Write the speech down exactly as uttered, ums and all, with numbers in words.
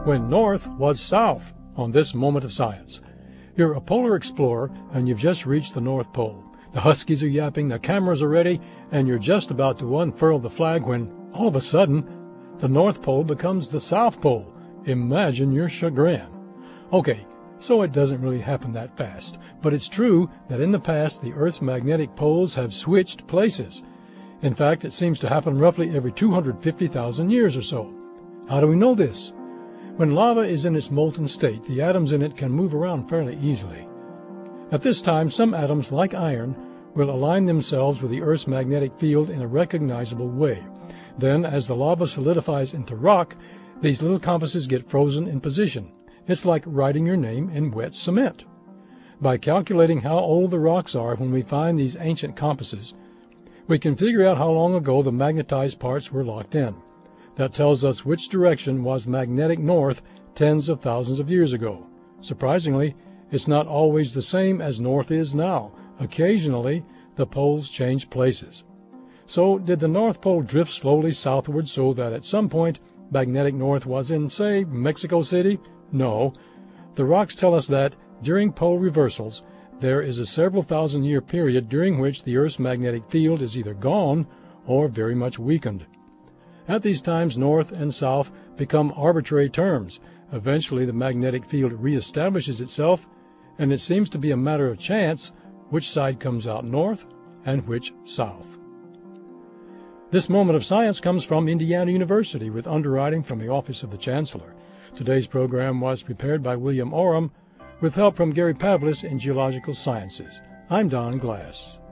when north was south on this Moment of Science. You're a polar explorer, and you've just reached the North Pole. The huskies are yapping, the cameras are ready, and you're just about to unfurl the flag when, all of a sudden, the North Pole becomes the South Pole. Imagine your chagrin. Okay, so it doesn't really happen that fast, but it's true that in the past the Earth's magnetic poles have switched places. In fact, it seems to happen roughly every two hundred fifty thousand years or so. How do we know this? When lava is in its molten state, the atoms in it can move around fairly easily. At this time, some atoms, like iron, will align themselves with the Earth's magnetic field in a recognizable way. Then, as the lava solidifies into rock, these little compasses get frozen in position. It's like writing your name in wet cement. By calculating how old the rocks are when we find these ancient compasses, we can figure out how long ago the magnetized parts were locked in. That tells us which direction was magnetic north tens of thousands of years ago. Surprisingly, it's not always the same as north is now. Occasionally, the poles change places. So, did the North Pole drift slowly southward so that at some point magnetic north was in, say, Mexico City? No. The rocks tell us that, during pole reversals, there is a several thousand year period during which the Earth's magnetic field is either gone or very much weakened. At these times, north and south become arbitrary terms. Eventually, the magnetic field reestablishes itself, and it seems to be a matter of chance which side comes out north and which south. This Moment of Science comes from Indiana University with underwriting from the Office of the Chancellor. Today's program was prepared by William Oram with help from Gary Pavlis in Geological Sciences. I'm Don Glass.